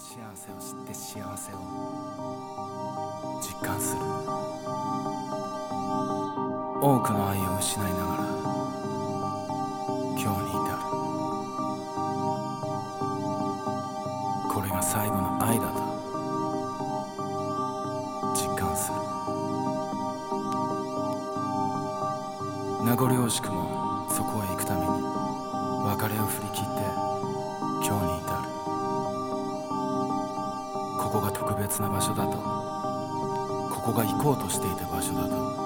幸せを知って幸せを実感する。多くの愛を失いながら今日に至る。これが最後の愛だと実感する。名残惜しくもそこへ行くために別れを振り切って今日に至る。ここが特別な場所だと、ここが行こうとしていた場所だと